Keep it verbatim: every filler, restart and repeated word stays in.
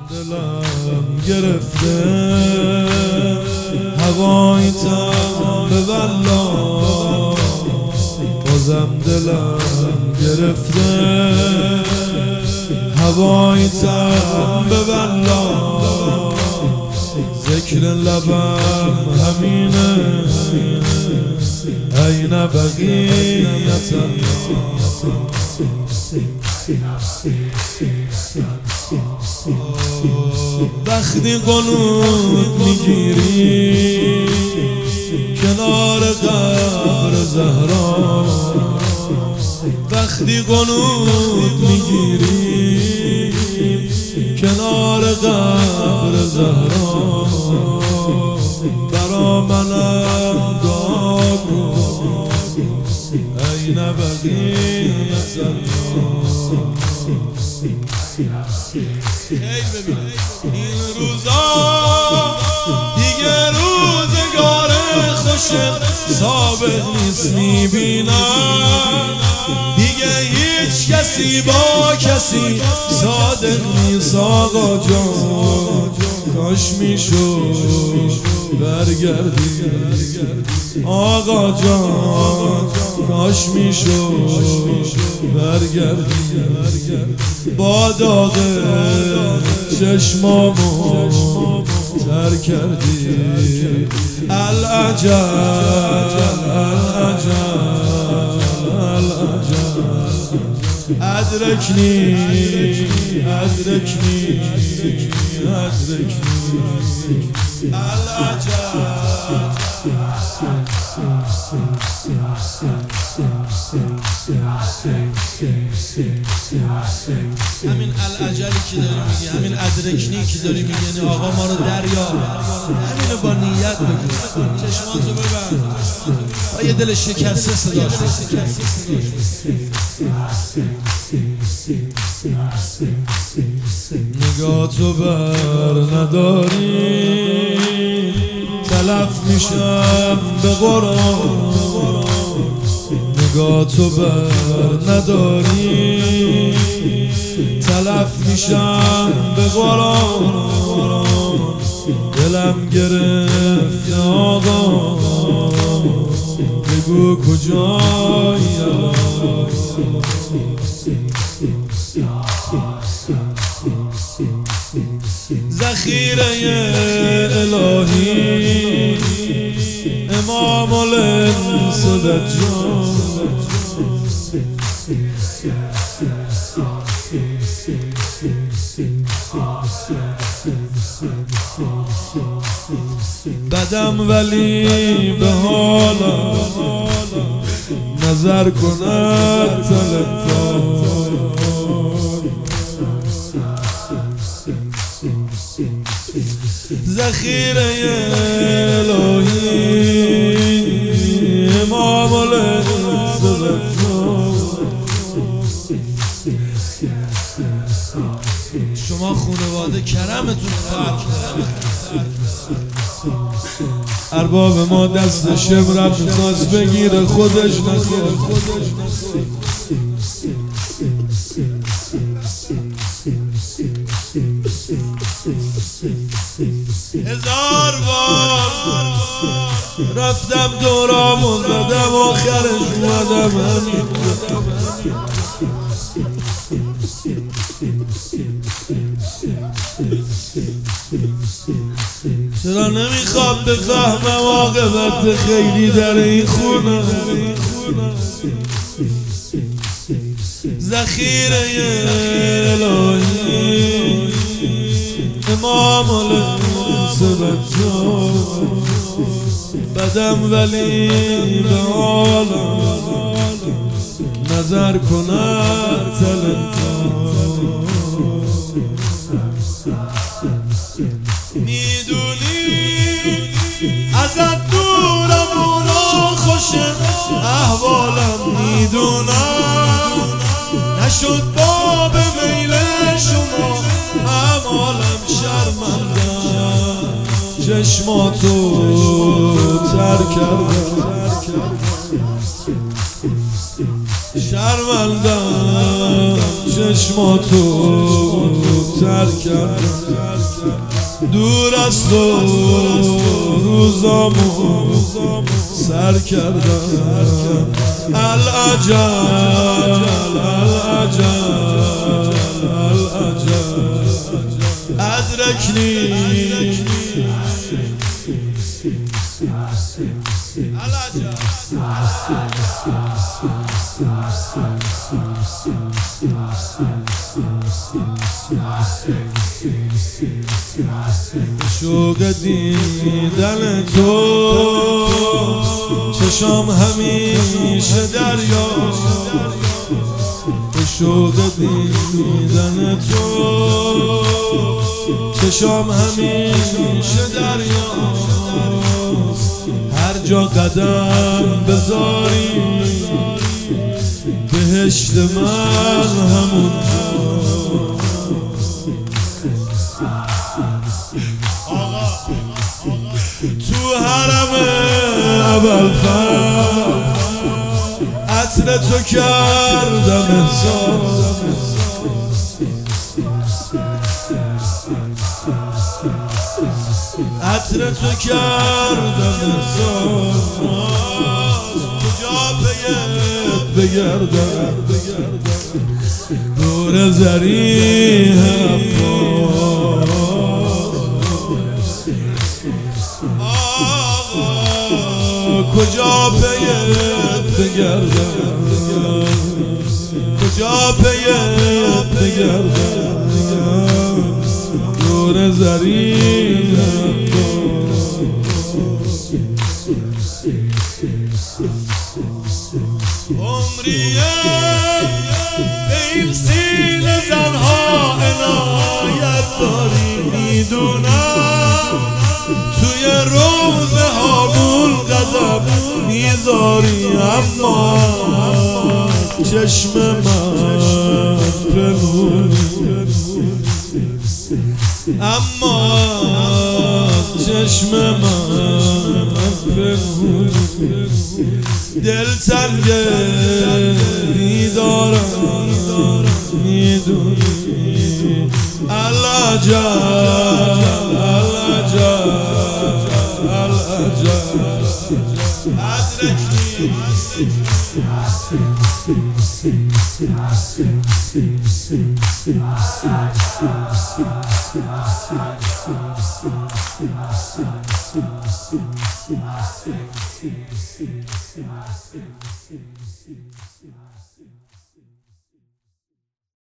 دلم گرفته هوای تم به والله، بازم دلم گرفته هوای تم به والله. ذکر لبم همینه این بقیت وقتی قنوت میگیری کنار قبر زهرا، وقتی قنوت میگیری کنار قبر زهرا، برا منم دعا کن این بقیت این روزا دیگه روزگار خوش ثابت نیست، میبینم دیگه هیچ کسی با کسی صادق نیست. آقا جان کاش میشد برگردی، آقا جان کاش میشد برگردی، با داغ چشمامو تر کردی. العجب العجب العجب ادرکنی ادرکنی ادرکنی العجب. همین العجلی که داری میگی، همین ادرکنی که داری میگی، آقا ما رو دریا، همینو با نیت بگو، چشماتو ببند، با یه دل شکسته صداش نگاه تو بر نداری تلف میشم به قرآن، نگاه تو بر نداری تلف میشم به قرآن. دلم گرفت آقا بگو کجایی، ذخیره الهی امام الانس دجال، بدم ولی به حالا نظر کند طلبکار. ذخیره الهی امام الانس دجال، شما خانواده کرمتون فرق ارباب ما دست شبرم میخواست بگیره خودش نخیر. هزار بار رفتم دورامون زدم آخرش اومدم همین. چرا نمیخواد بفهمم عاقبت خیلی در این خونه. ذخیره الهی امام الانس دجال، بدم ولی به حالا نظر کند طلبکار. میدونی ازت دورم اونا خوشه احوالم، میدونم نشد باب میل شما اعمالم، شرمندم چشماتو تر کردم، شرمندم چشماتو تر کردم دور از تو روزامو سر کردم العجل العجل العجل ادرکنی العجل شوق دیدن تو چشام همیشه دریا شوق دیدن تو چشام همیشه دریا هر جا قدم بذاری بهشت من همون تو حرم ابوالفضل عطر تو کردم احساس عطر تو کردم احساس کجا پیت بگردم دور زریح کجا پیت بگردم کجا پیت بگردم دور زریح عمریه به این سینه زنها عنایت داری میدونم توی روزه هامون قدم میذاری اما چشم من پنهونی اما چشم من پنهونی دلتنگ دیدارم میدونی العجب العجب العجب ادرکنی Thank you.